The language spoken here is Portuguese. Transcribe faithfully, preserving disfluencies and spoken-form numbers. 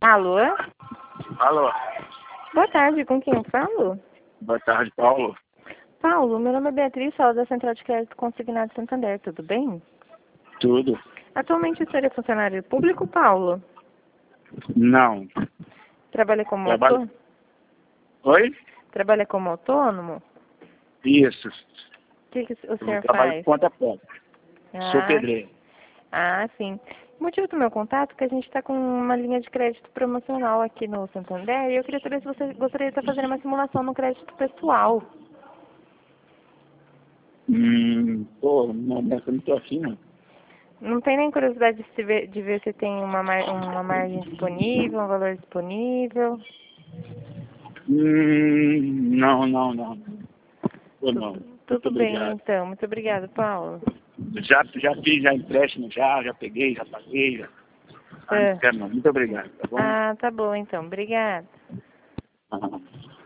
Alô? Alô, Boa tarde, com quem eu falo? boa tarde, Paulo. Paulo, meu nome é Beatriz, falo da Central de Crédito Consignado Santander, tudo bem? Tudo? Atualmente o senhor é funcionário público, Paulo? Não. Trabalha como Trabalho. autônomo? Oi? Trabalha como autônomo? Isso. O que, que o Eu senhor trabalho faz? por conta própria. Sou Ah, pedreiro. ah, sim. O motivo do meu contato é que a gente está com uma linha de crédito promocional aqui no Santander e eu queria saber se você gostaria de estar fazendo uma simulação no crédito pessoal. Hum, pô, não, nessa eu não tô afim, não. Não tem nem curiosidade de, se ver, de ver se tem uma, mar, uma margem disponível, um valor disponível? Hum, não, não, não. Pô, não. Tudo, Muito tudo bem, obrigado. então. Muito obrigada, Paulo. Já, já fiz já empréstimo, já, já peguei, já paguei. Já. Ah, não É. quero não. Muito obrigado, tá bom? Ah, tá bom, então. Obrigada. Ah.